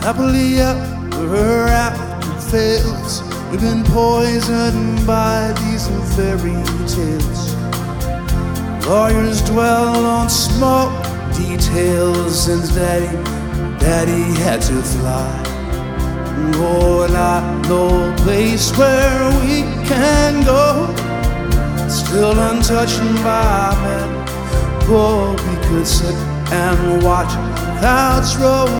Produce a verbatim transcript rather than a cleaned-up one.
Happily ever after fails. We've been poisoned by these fairy tales. Lawyers dwell on small details, since daddy, daddy had to fly. Oh, and I know a place where we can go, still untouched by men. Oh, we could sit and watch clouds roll.